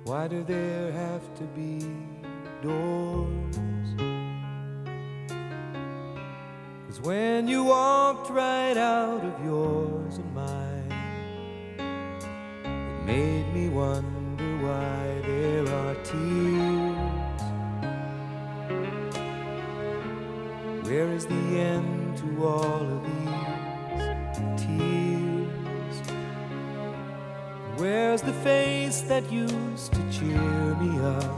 Why do there have to be doors? 'Cause when you walked right out of yours and mine, it made me wonder why there are tears. Where is the end to all of these tears? Where's the face that used to cheer me up?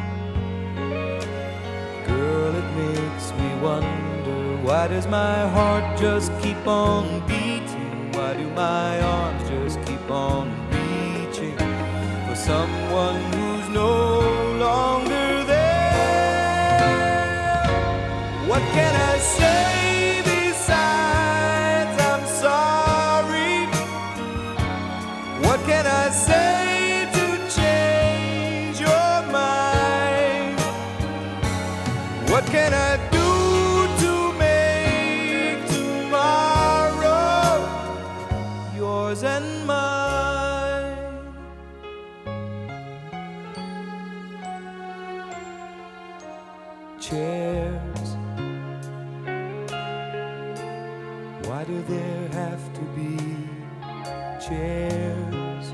Girl, it makes me wonder, why does my heart just keep on beating? Why do my arms just keep on reaching for someone who's no longer there? What can I say besides I'm sorry? What can I say to change your mind? What can I do to make tomorrow yours and mine? Chairs, why do there have to be chairs?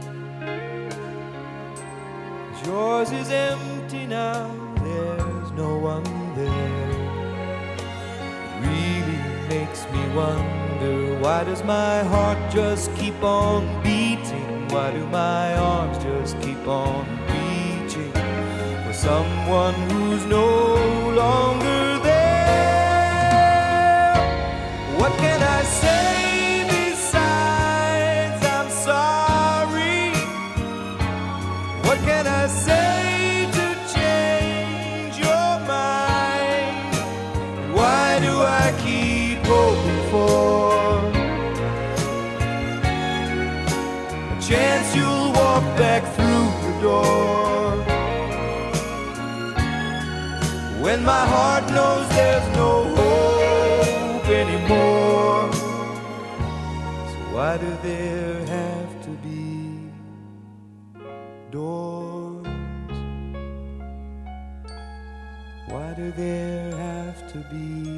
'Cause yours is empty now, there's no one there. It really makes me wonder, why does my heart just keep on beating? Why do my arms just keep on reaching for someone who's no longer there? What can I say besides I'm sorry? What can I say to change your mind? Why do I keep hoping for a chance you'll walk back through the door, when my heart knows there's no hope anymore? So why do there have to be doors? Why do there have to be